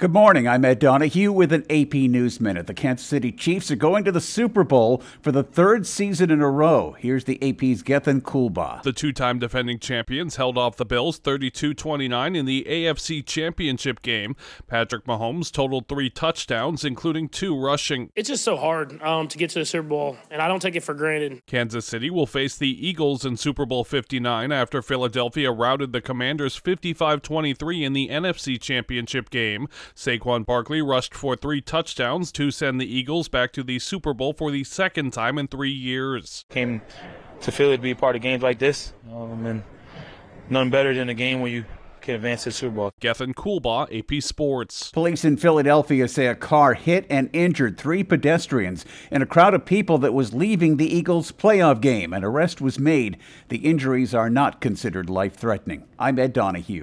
Good morning. I'm Ed Donahue with an AP News Minute. The Kansas City Chiefs are going to the Super Bowl for the third season in a row. Here's the AP's Gethin Kulba. The two-time defending champions held off the Bills 32-29 in the AFC Championship game. Patrick Mahomes totaled 3 touchdowns, including 2 rushing. It's just so hard to get to the Super Bowl, and I don't take it for granted. Kansas City will face the Eagles in Super Bowl 59 after Philadelphia routed the Commanders 55-23 in the NFC Championship game. Saquon Barkley rushed for 3 touchdowns to send the Eagles back to the Super Bowl for the second time in 3 years. Came to Philly to be a part of games like this, and nothing better than a game where you can advance to the Super Bowl. Gethin Kulba, AP Sports. Police in Philadelphia say a car hit and injured 3 pedestrians in a crowd of people that was leaving the Eagles playoff game. An arrest was made. The injuries are not considered life-threatening. I'm Ed Donahue.